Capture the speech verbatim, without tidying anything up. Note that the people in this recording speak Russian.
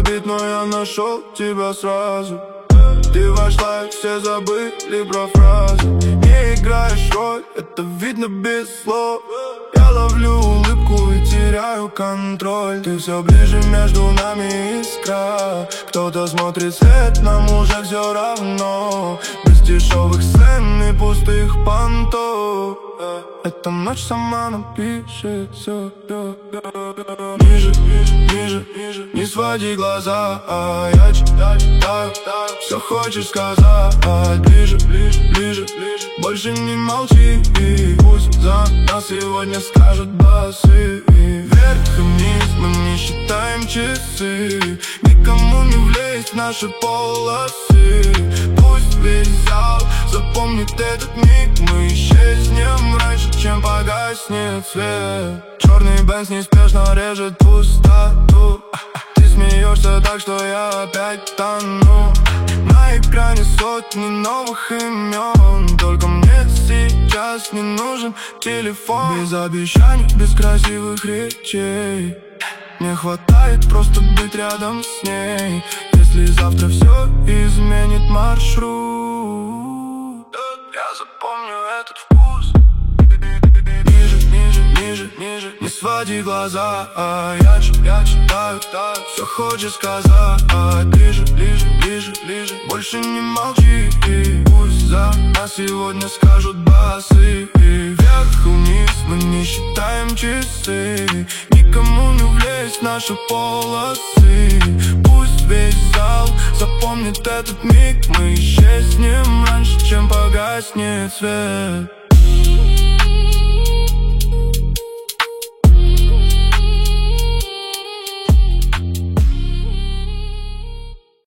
забит, но я нашел тебя сразу. Ты вошла, и все забыли про фразы. Не играешь роль, это видно без слов. Я ловлю улыбку и теряю контроль. Ты все ближе, между нами искра. Кто-то смотрит свет, нам уже все равно. Без дешевых сцен и пустых понтов. Эта ночь сама напишет все. Ниже, ниже, ниже, ниже. Не своди глаза, а я читаю, читаю. Все хочешь сказать, ближе, ближе, ближе, ближе. Больше не молчи, и пусть за нас сегодня скажут басы. Вверх и вниз мы не считаем часы. Никому не влезть в наши полосы. Пусть весь зал запомнит этот миг. Мы исчезнем раньше, чем погаснет свет. Черный бенз неспешно режет пустоту. Ты смеешься так, что я опять тону. На экране сотни новых имен. Только мне сейчас не нужен телефон. Без обещаний, без красивых речей. Мне хватает просто быть рядом с ней. Если завтра все изменит маршрут, я запомню этот вкус. Ниже, ниже, ниже, ниже. Не своди глаза, а я, я читаю, читаю. Все хочешь сказать, ближе, ближе, ближе, ближе. Больше не молчи, и пусть за нас сегодня скажут басы. Вверх и вниз мы не считаем часы. Никому не влезть в наши полосы. Пусть весь зал запомнит этот миг. Мы исчезнем раньше, чем погаснет свет.